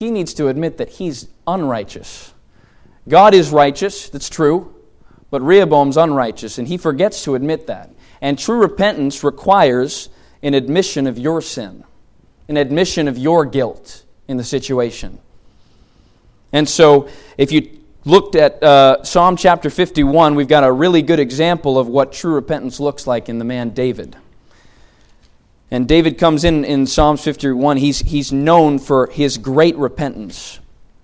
he needs to admit that he's unrighteous. God is righteous, that's true, but Rehoboam's unrighteous, and he forgets to admit that. And true repentance requires an admission of your sin, an admission of your guilt in the situation. And so, if you looked at Psalm chapter 51, we've got a really good example of what true repentance looks like in the man David. And David comes in Psalms 51, he's known for his great repentance.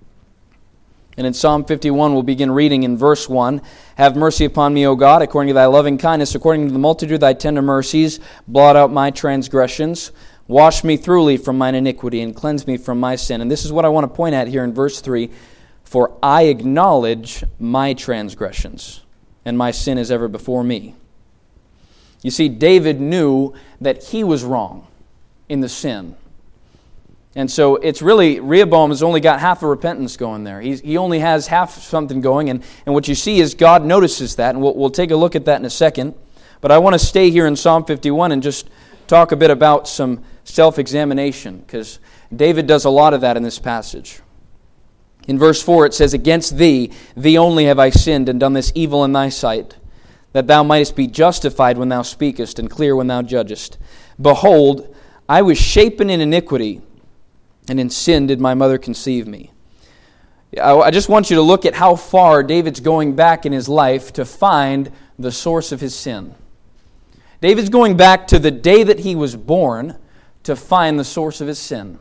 And in Psalm 51, we'll begin reading in verse 1. Have mercy upon me, O God, according to thy loving kindness, according to the multitude of thy tender mercies, blot out my transgressions. Wash me thoroughly from mine iniquity, and cleanse me from my sin. And this is what I want to point at here in verse 3. For I acknowledge my transgressions, and my sin is ever before me. You see, David knew that he was wrong in the sin. And so it's really, Rehoboam has only got half a repentance going there. He only has half something going, and what you see is God notices that, and we'll take a look at that in a second. But I want to stay here in Psalm 51 and just talk a bit about some self-examination, because David does a lot of that in this passage. In verse 4 it says, Against thee only have I sinned, and done this evil in thy sight, that thou mightest be justified when thou speakest, and clear when thou judgest. Behold, I was shapen in iniquity, and in sin did my mother conceive me. I just want you to look at how far David's going back in his life to find the source of his sin. David's going back to the day that he was born to find the source of his sin.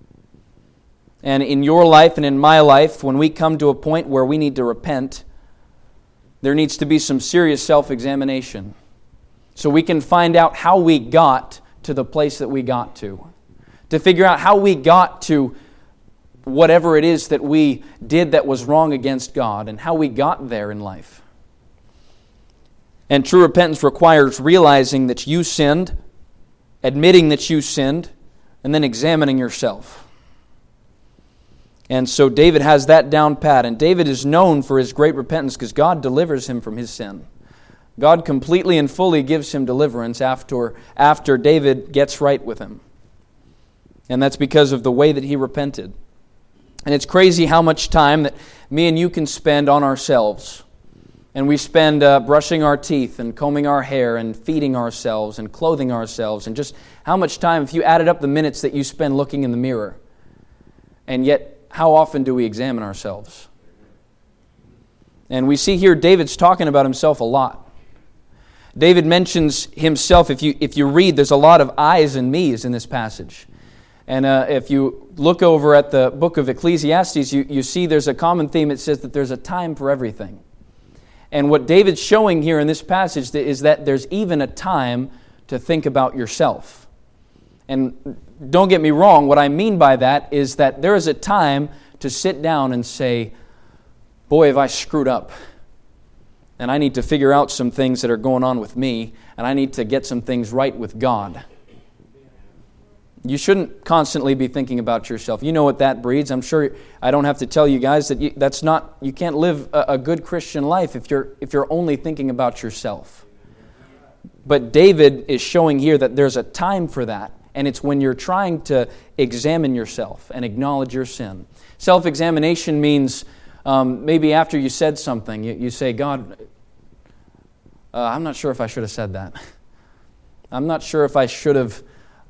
And in your life and in my life, when we come to a point where we need to repent, there needs to be some serious self-examination, so we can find out how we got to the place that we got to figure out how we got to whatever it is that we did that was wrong against God, and how we got there in life. And true repentance requires realizing that you sinned, admitting that you sinned, and then examining yourself. And so David has that down pat, and David is known for his great repentance because God delivers him from his sin. God completely and fully gives him deliverance after David gets right with him. And that's because of the way that he repented. And it's crazy how much time that me and you can spend on ourselves. And we spend brushing our teeth and combing our hair and feeding ourselves and clothing ourselves. And just how much time, if you added up the minutes that you spend looking in the mirror. And yet, how often do we examine ourselves? And we see here David's talking about himself a lot. David mentions himself. If you read, there's a lot of I's and me's in this passage. And if you look over at the book of Ecclesiastes, you see there's a common theme. It says that there's a time for everything. And what David's showing here in this passage is that there's even a time to think about yourself. And don't get me wrong, what I mean by that is that there is a time to sit down and say, boy, have I screwed up. And I need to figure out some things that are going on with me, and I need to get some things right with God. You shouldn't constantly be thinking about yourself. You know what that breeds. I'm sure I don't have to tell you guys that you can't live a good Christian life if you're only thinking about yourself. But David is showing here that there's a time for that, and it's when you're trying to examine yourself and acknowledge your sin. Self-examination means maybe after you said something, you say, God, I'm not sure if I should have said that. I'm not sure if I should have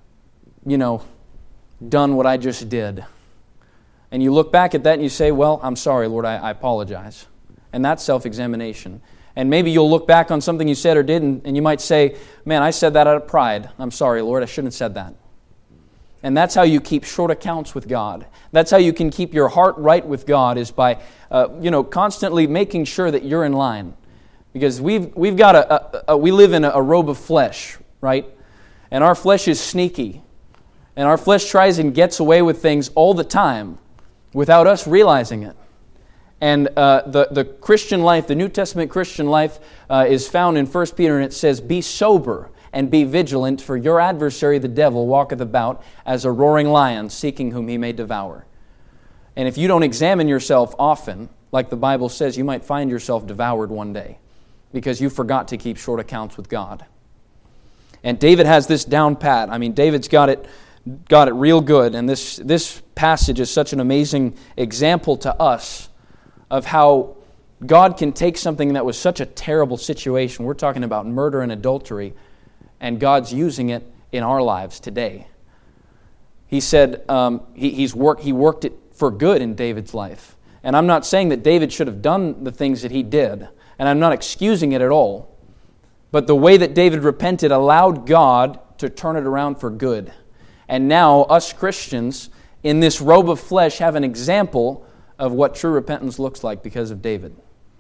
done what I just did. And you look back at that and you say, well, I'm sorry, Lord, I apologize. And that's self-examination. And maybe you'll look back on something you said or did, and you might say, man, I said that out of pride. I'm sorry, Lord, I shouldn't have said that. And that's how you keep short accounts with God. That's how you can keep your heart right with God, is by constantly making sure that you're in line. Because we live in a robe of flesh, right? And our flesh is sneaky. And our flesh tries and gets away with things all the time without us realizing it. And the Christian life, the New Testament Christian life, is found in 1 Peter, and it says, be sober and be vigilant, for your adversary the devil walketh about as a roaring lion, seeking whom he may devour. And if you don't examine yourself often, like the Bible says, you might find yourself devoured one day because you forgot to keep short accounts with God. And David has this down pat. I mean, David's got it got it real good. And this passage is such an amazing example to us of how God can take something that was such a terrible situation. We're talking about murder and adultery, and God's using it in our lives today. He said he worked it for good in David's life. And I'm not saying that David should have done the things that he did, and I'm not excusing it at all. But the way that David repented allowed God to turn it around for good. And now us Christians in this robe of flesh have an example of what true repentance looks like because of David.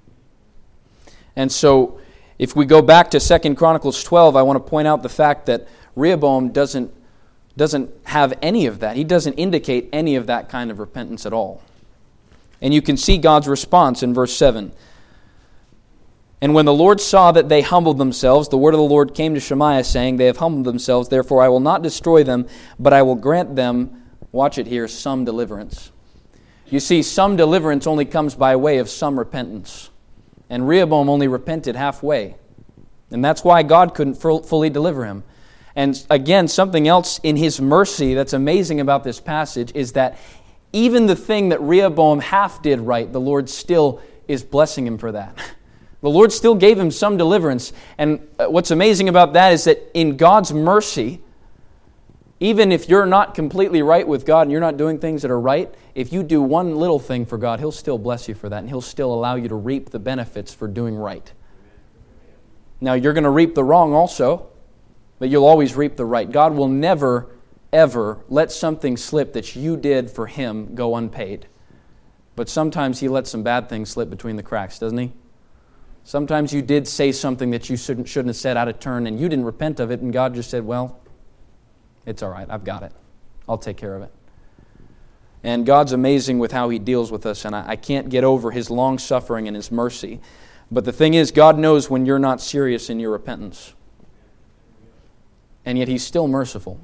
And so if we go back to 2 Chronicles 12, I want to point out the fact that Rehoboam doesn't have any of that. He doesn't indicate any of that kind of repentance at all. And you can see God's response in verse 7. And when the Lord saw that they humbled themselves, the word of the Lord came to Shemaiah, saying, They have humbled themselves, therefore I will not destroy them, but I will grant them, watch it here, some deliverance. You see, some deliverance only comes by way of some repentance. And Rehoboam only repented halfway. And that's why God couldn't fully deliver him. And again, something else in His mercy that's amazing about this passage is that even the thing that Rehoboam half did right, the Lord still is blessing him for that. The Lord still gave him some deliverance. And what's amazing about that is that in God's mercy, even if you're not completely right with God and you're not doing things that are right, if you do one little thing for God, He'll still bless you for that, and He'll still allow you to reap the benefits for doing right. Now, you're going to reap the wrong also, but you'll always reap the right. God will never, ever let something slip that you did for Him go unpaid. But sometimes He lets some bad things slip between the cracks, doesn't He? Sometimes you did say something that you shouldn't have said out of turn, and you didn't repent of it, and God just said, well, it's all right, I've got it. I'll take care of it. And God's amazing with how He deals with us, and I can't get over His long-suffering and His mercy. But the thing is, God knows when you're not serious in your repentance. And yet He's still merciful.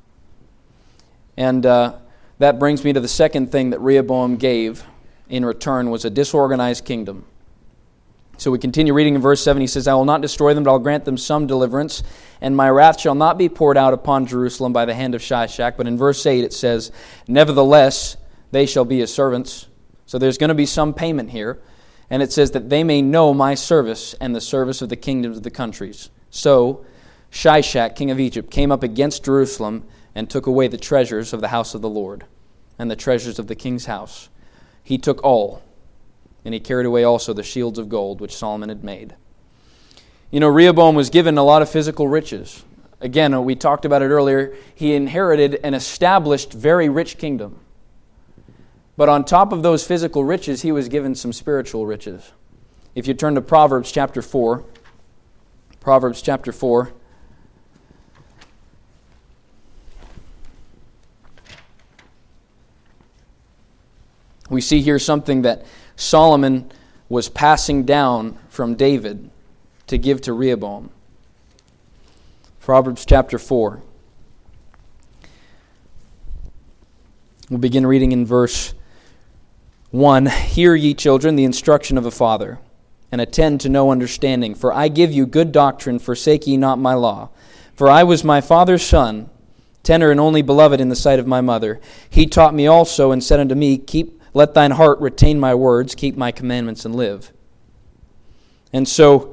And that brings me to the second thing that Rehoboam gave in return was a disorganized kingdom. So we continue reading in verse 7. He says, I will not destroy them, but I'll grant them some deliverance, and my wrath shall not be poured out upon Jerusalem by the hand of Shishak. But in verse 8 it says, nevertheless, they shall be His servants. So there's going to be some payment here. And it says that they may know my service and the service of the kingdoms of the countries. So Shishak, king of Egypt, came up against Jerusalem and took away the treasures of the house of the Lord and the treasures of the king's house. He took all. And he carried away also the shields of gold which Solomon had made. You know, Rehoboam was given a lot of physical riches. Again, we talked about it earlier. He inherited an established, very rich kingdom. But on top of those physical riches, he was given some spiritual riches. If you turn to Proverbs chapter 4. Proverbs chapter 4. We see here something that Solomon was passing down from David to give to Rehoboam. Proverbs chapter 4. We'll begin reading in verse 1. Hear ye children the instruction of a father, and attend to no understanding. For I give you good doctrine, forsake ye not my law. For I was my father's son, tender and only beloved in the sight of my mother. He taught me also, and said unto me, let thine heart retain my words, keep my commandments, and live. And so,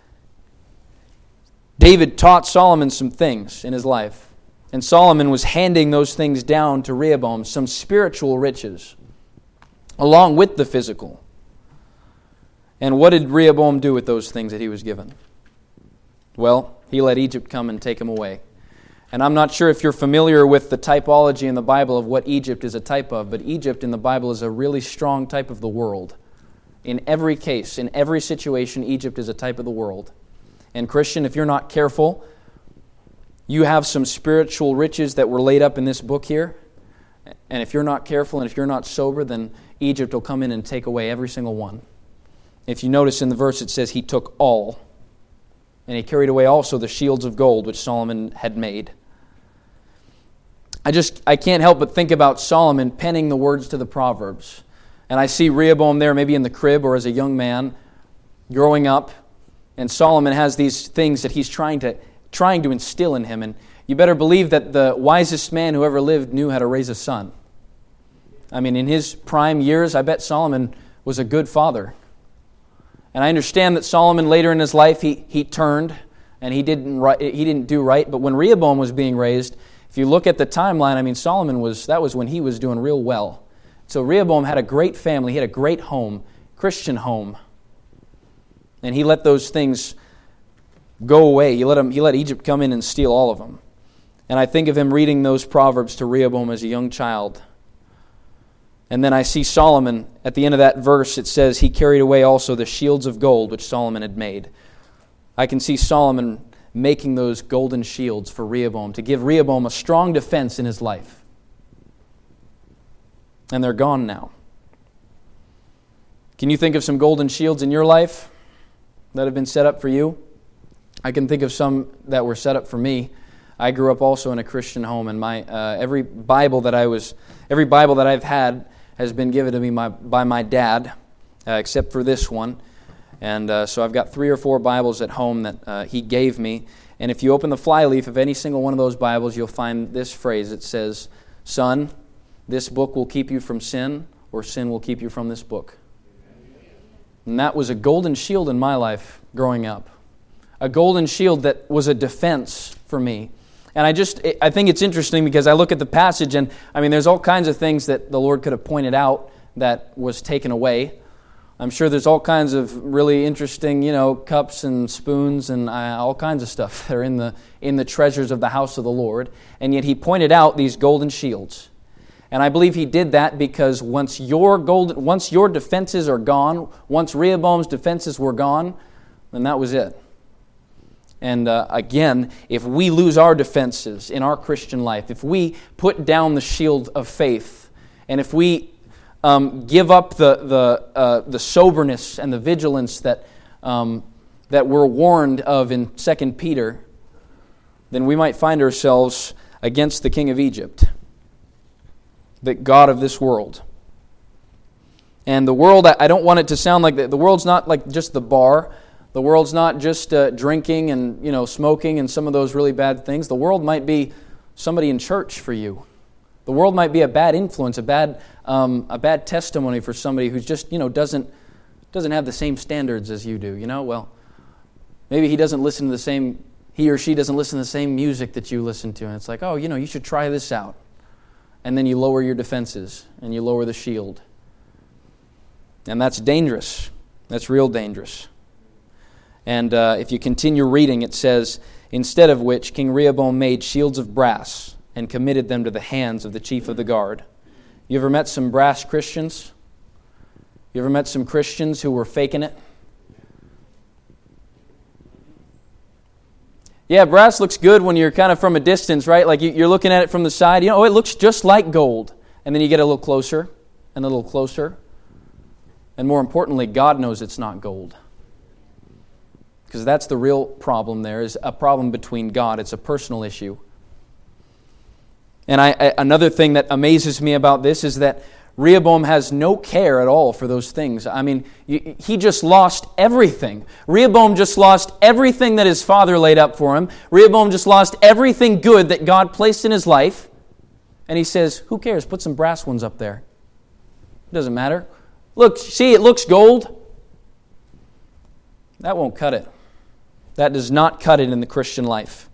David taught Solomon some things in his life. And Solomon was handing those things down to Rehoboam, some spiritual riches, along with the physical. And what did Rehoboam do with those things that he was given? Well, he let Egypt come and take them away. And I'm not sure if you're familiar with the typology in the Bible of what Egypt is a type of, but Egypt in the Bible is a really strong type of the world. In every case, in every situation, Egypt is a type of the world. And Christian, if you're not careful, you have some spiritual riches that were laid up in this book here. And if you're not careful and if you're not sober, then Egypt will come in and take away every single one. If you notice in the verse it says he took all. And he carried away also the shields of gold which Solomon had made. I can't help but think about Solomon penning the words to the Proverbs. And I see Rehoboam there maybe in the crib or as a young man growing up. And Solomon has these things that he's trying to instill in him. And you better believe that the wisest man who ever lived knew how to raise a son. I mean, in his prime years, I bet Solomon was a good father. And I understand that Solomon later in his life, he turned and he didn't do right. But when Rehoboam was being raised, if you look at the timeline, I mean, that was when he was doing real well. So Rehoboam had a great family. He had a great home, Christian home. And he let those things go away. He let Egypt come in and steal all of them. And I think of him reading those Proverbs to Rehoboam as a young child. And then I see Solomon, at the end of that verse, it says, he carried away also the shields of gold which Solomon had made. I can see Solomon making those golden shields for Rehoboam, to give Rehoboam a strong defense in his life. And they're gone now. Can you think of some golden shields in your life that have been set up for you? I can think of some that were set up for me. I grew up also in a Christian home, and every Bible that I've had has been given to me by my dad, except for this one. And so I've got 3 or 4 Bibles at home that he gave me. And if you open the flyleaf of any single one of those Bibles, you'll find this phrase. It says, "Son, this book will keep you from sin, or sin will keep you from this book." And that was a golden shield in my life growing up. A golden shield that was a defense for me. And I think it's interesting because I look at the passage and, I mean, there's all kinds of things that the Lord could have pointed out that was taken away. I'm sure there's all kinds of really interesting, cups and spoons and all kinds of stuff that are in the treasures of the house of the Lord. And yet He pointed out these golden shields. And I believe He did that because once your defenses are gone, once Rehoboam's defenses were gone, then that was it. And again, if we lose our defenses in our Christian life, if we put down the shield of faith, and if we give up the soberness and the vigilance that we're warned of in 2 Peter, then we might find ourselves against the king of Egypt, the god of this world. And the world, I don't want it to sound like the world's not like just the bar. The world's not just drinking and smoking and some of those really bad things. The world might be somebody in church for you. The world might be a bad influence, a bad testimony for somebody who's just doesn't have the same standards as you do. Well, maybe he or she doesn't listen to the same music that you listen to, and it's like, you should try this out, and then you lower your defenses and you lower the shield, and that's dangerous. That's real dangerous. And if you continue reading, it says, "Instead of which King Rehoboam made shields of brass and committed them to the hands of the chief of the guard." You ever met some brass Christians? You ever met some Christians who were faking it? Yeah, brass looks good when you're kind of from a distance, right? Like you're looking at it from the side. It looks just like gold. And then you get a little closer and a little closer. And more importantly, God knows it's not gold. Because that's the real problem there, is a problem between God. It's a personal issue. And another thing that amazes me about this is that Rehoboam has no care at all for those things. I mean, he just lost everything. Rehoboam just lost everything that his father laid up for him. Rehoboam just lost everything good that God placed in his life. And he says, who cares? Put some brass ones up there. It doesn't matter. Look, see, it looks gold. That won't cut it. That does not cut it in the Christian life.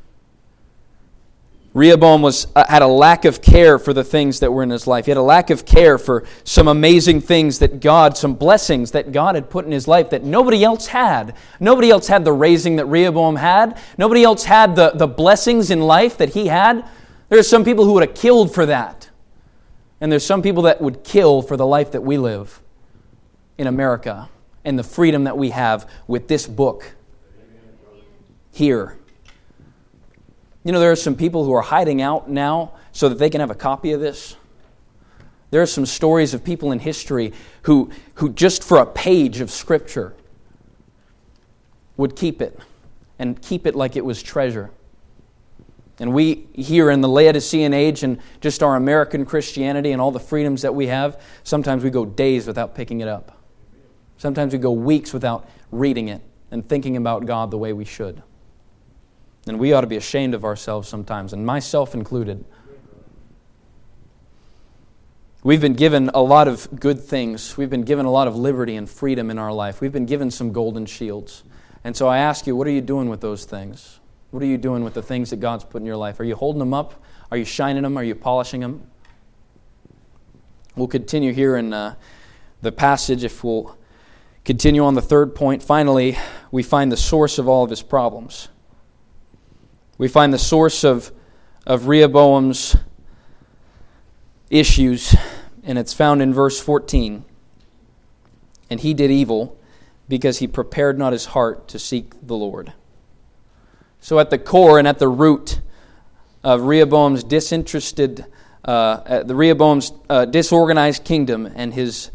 Rehoboam had a lack of care for the things that were in his life. He had a lack of care for some amazing things some blessings that God had put in his life that nobody else had. Nobody else had the raising that Rehoboam had. Nobody else had the blessings in life that he had. There are some people who would have killed for that. And there's some people that would kill for the life that we live in America and the freedom that we have with this book here. There are some people who are hiding out now so that they can have a copy of this. There are some stories of people in history who just for a page of Scripture would keep it and keep it like it was treasure. And we here in the Laodicean age and just our American Christianity and all the freedoms that we have, sometimes we go days without picking it up. Sometimes we go weeks without reading it and thinking about God the way we should. And we ought to be ashamed of ourselves sometimes, and myself included. We've been given a lot of good things. We've been given a lot of liberty and freedom in our life. We've been given some golden shields. And so I ask you, what are you doing with those things? What are you doing with the things that God's put in your life? Are you holding them up? Are you shining them? Are you polishing them? We'll continue here in the passage. If we'll continue on the third point, finally, we find the source of all of his problems. We find the source of Rehoboam's issues, and it's found in verse 14. And he did evil because he prepared not his heart to seek the Lord. So at the core and at the root of Rehoboam's disorganized kingdom and his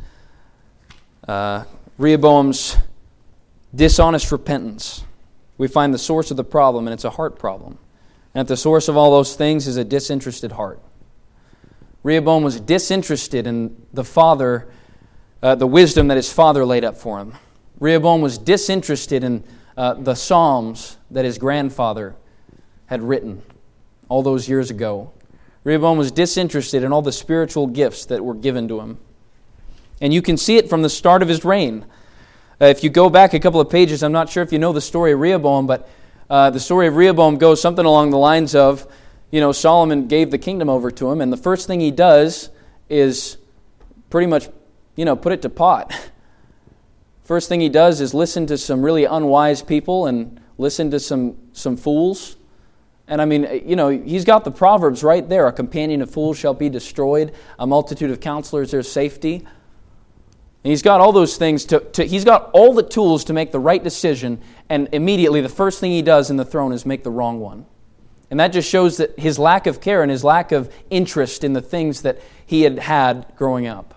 Rehoboam's dishonest repentance, we find the source of the problem, and it's a heart problem. And at the source of all those things is a disinterested heart. Rehoboam was disinterested in the wisdom that his father laid up for him. Rehoboam was disinterested in the Psalms that his grandfather had written all those years ago. Rehoboam was disinterested in all the spiritual gifts that were given to him. And you can see it from the start of his reign. If you go back a couple of pages, I'm not sure if you know the story of Rehoboam, but the story of Rehoboam goes something along the lines of, Solomon gave the kingdom over to him, and the first thing he does is pretty much, put it to pot. First thing he does is listen to some really unwise people and listen to some fools. And he's got the Proverbs right there. A companion of fools shall be destroyed. A multitude of counselors, there's safety. And he's got all those things. He's got all the tools to make the right decision, and immediately the first thing he does in the throne is make the wrong one. And that just shows that his lack of care and his lack of interest in the things that he had growing up.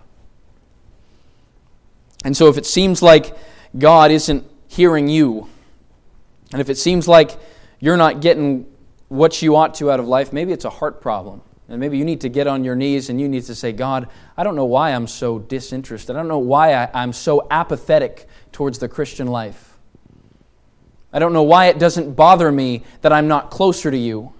And so if it seems like God isn't hearing you, and if it seems like you're not getting what you ought to out of life, maybe it's a heart problem. And maybe you need to get on your knees and you need to say, God, I don't know why I'm so disinterested. I don't know why I'm so apathetic towards the Christian life. I don't know why it doesn't bother me that I'm not closer to you.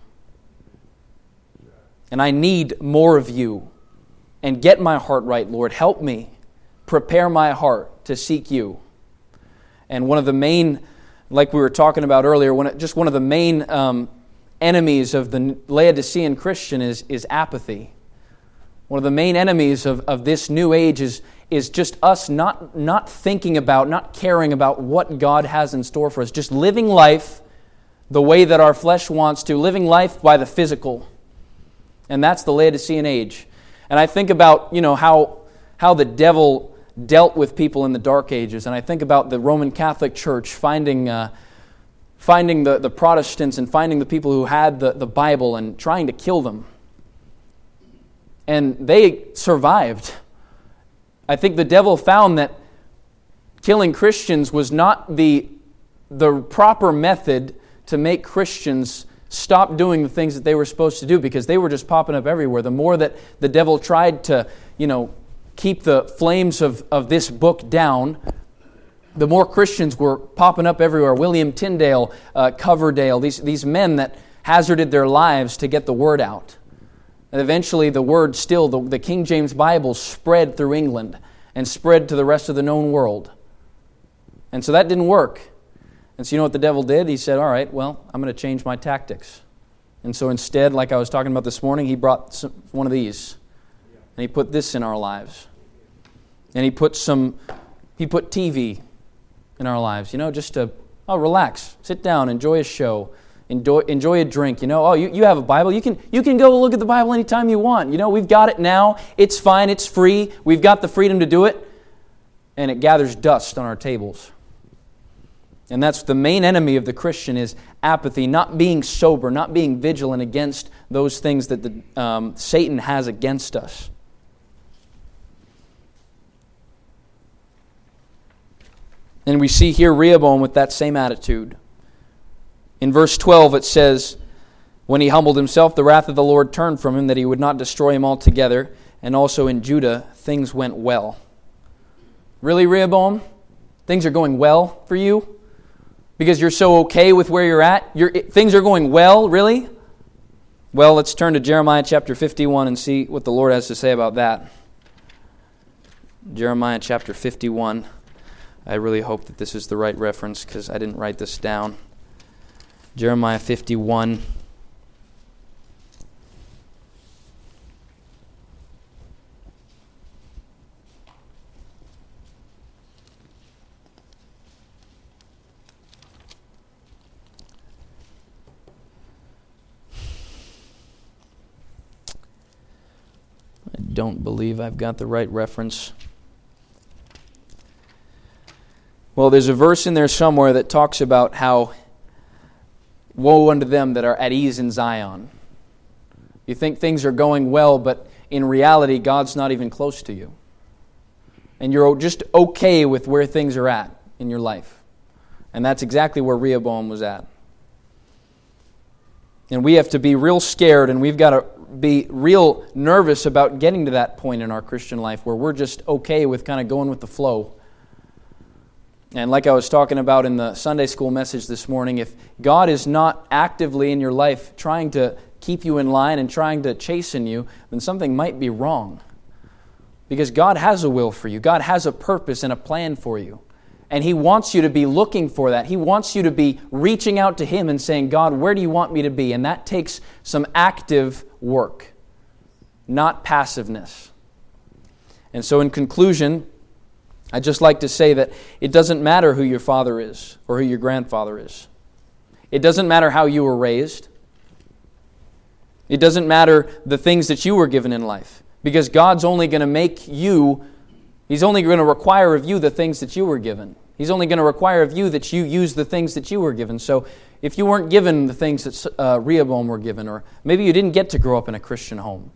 And I need more of you. And get my heart right, Lord. Help me. Prepare my heart to seek you. And one of the main, like we were talking about earlier, one of the main enemies of the Laodicean Christian is apathy. One of the main enemies of this new age is just us not thinking about, not caring about what God has in store for us. Just living life the way that our flesh wants to, living life by the physical. And that's the Laodicean age. And I think about, how the devil dealt with people in the Dark Ages. And I think about the Roman Catholic Church finding the Protestants and finding the people who had the Bible and trying to kill them. And they survived. I think the devil found that killing Christians was not the proper method to make Christians stop doing the things that they were supposed to do, because they were just popping up everywhere. The more that the devil tried to, keep the flames of this book down, the more Christians were popping up everywhere. William Tyndale, Coverdale, these men that hazarded their lives to get the word out. And eventually the word the King James Bible spread through England and spread to the rest of the known world. And so that didn't work. And so you know what the devil did? He said, all right, well, I'm going to change my tactics. And so instead, like I was talking about this morning, he brought one of these. And he put this in our lives. And he put TV in our lives, just to, relax, sit down, enjoy a show, enjoy a drink, you have a Bible, you can go look at the Bible anytime you want, we've got it now, it's fine, it's free, we've got the freedom to do it, and it gathers dust on our tables. And that's the main enemy of the Christian, is apathy, not being sober, not being vigilant against those things that Satan has against us. And we see here Rehoboam with that same attitude. In verse 12 it says, when he humbled himself, the wrath of the Lord turned from him, that he would not destroy him altogether. And also in Judah, things went well. Really, Rehoboam? Things are going well for you? Because you're so okay with where you're at? Things are going well, really? Well, let's turn to Jeremiah chapter 51 and see what the Lord has to say about that. Jeremiah chapter 51. I really hope that this is the right reference because I didn't write this down. Jeremiah 51. I don't believe I've got the right reference. Well, there's a verse in there somewhere that talks about how woe unto them that are at ease in Zion. You think things are going well, but in reality, God's not even close to you. And you're just okay with where things are at in your life. And that's exactly where Rehoboam was at. And we have to be real scared, and we've got to be real nervous about getting to that point in our Christian life where we're just okay with kind of going with the flow. And like I was talking about in the Sunday school message this morning, if God is not actively in your life trying to keep you in line and trying to chasten you, then something might be wrong. Because God has a will for you. God has a purpose and a plan for you. And He wants you to be looking for that. He wants you to be reaching out to Him and saying, God, where do you want me to be? And that takes some active work, not passiveness. And so in conclusion, I'd just like to say that it doesn't matter who your father is or who your grandfather is. It doesn't matter how you were raised. It doesn't matter the things that you were given in life. Because God's only going to make you, He's only going to require of you the things that you were given. He's only going to require of you that you use the things that you were given. So if you weren't given the things that Rehoboam were given, or maybe you didn't get to grow up in a Christian home,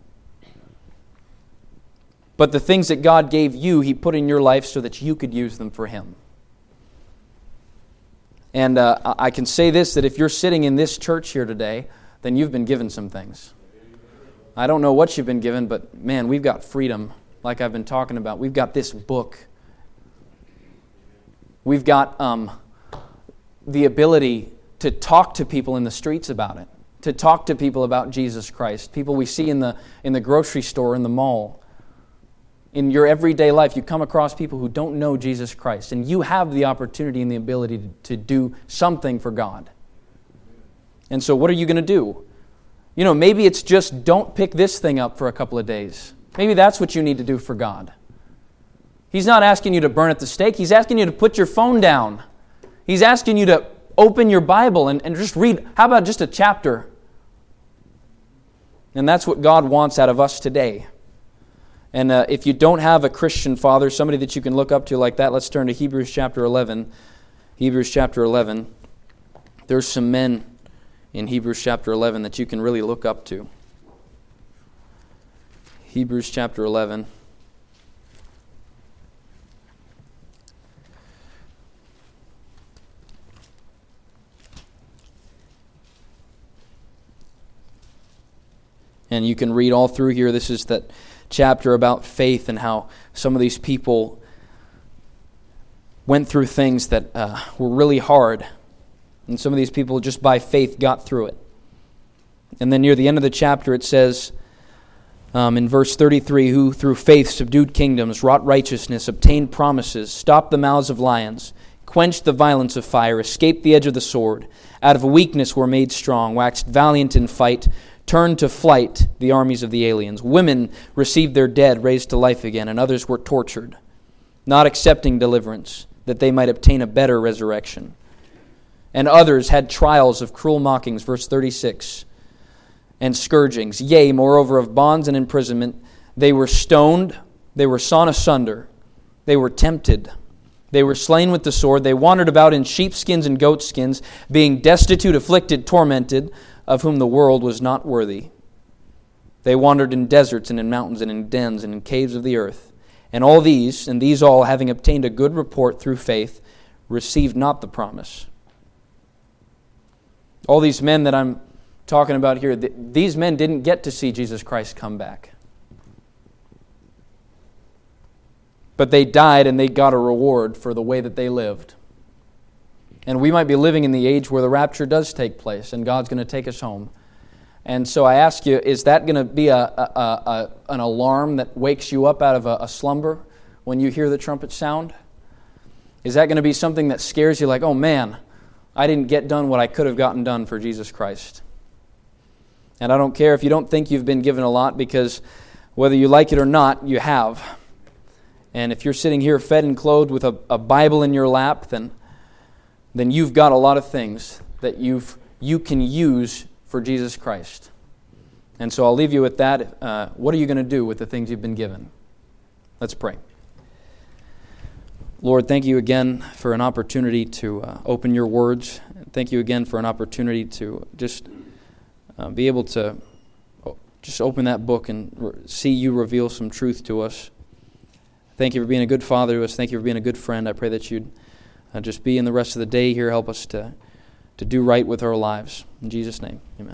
but the things that God gave you, He put in your life so that you could use them for Him. And I can say this, that if you're sitting in this church here today, then you've been given some things. I don't know what you've been given, but man, we've got freedom, like I've been talking about. We've got this book. We've got the ability to talk to people in the streets about it, to talk to people about Jesus Christ, people we see in the grocery store, in the mall. In your everyday life, you come across people who don't know Jesus Christ, and you have the opportunity and the ability to do something for God. And so what are you going to do? You know, maybe it's just don't pick this thing up for a couple of days. Maybe that's what you need to do for God. He's not asking you to burn at the stake. He's asking you to put your phone down. He's asking you to open your Bible and just read. How about just a chapter? And that's what God wants out of us today. And if you don't have a Christian father, somebody that you can look up to like that, let's turn to Hebrews chapter 11. Hebrews chapter 11. There's some men in Hebrews chapter 11 that you can really look up to. Hebrews chapter 11. And you can read all through here. This is that chapter about faith and how some of these people went through things that were really hard. And some of these people just by faith got through it. And then near the end of the chapter it says in verse 33, who through faith subdued kingdoms, wrought righteousness, obtained promises, stopped the mouths of lions, quenched the violence of fire, escaped the edge of the sword, out of weakness were made strong, waxed valiant in fight, turned to flight the armies of the aliens. Women received their dead raised to life again, and others were tortured, not accepting deliverance, that they might obtain a better resurrection. And others had trials of cruel mockings, verse 36, and scourgings. Yea, moreover, of bonds and imprisonment. They were stoned, they were sawn asunder, they were tempted, they were slain with the sword, they wandered about in sheepskins and goatskins, being destitute, afflicted, tormented, of whom the world was not worthy. They wandered in deserts and in mountains and in dens and in caves of the earth. And all these, and these all, having obtained a good report through faith, received not the promise. All these men that I'm talking about here, these men didn't get to see Jesus Christ come back. But they died and they got a reward for the way that they lived. And we might be living in the age where the rapture does take place and God's going to take us home. And so I ask you, is that going to be an alarm that wakes you up out of a slumber when you hear the trumpet sound? Is that going to be something that scares you like, oh man, I didn't get done what I could have gotten done for Jesus Christ? And I don't care if you don't think you've been given a lot, because whether you like it or not, you have. And if you're sitting here fed and clothed with a Bible in your lap, then you've got a lot of things that you can use for Jesus Christ. And so I'll leave you with that. What are you going to do with the things you've been given? Let's pray. Lord, thank you again for an opportunity to open your words. Thank you again for an opportunity to just be able to just open that book and see you reveal some truth to us. Thank you for being a good father to us. Thank you for being a good friend. I pray that you'd just be in the rest of the day here. Help us to do right with our lives. In Jesus' name, amen.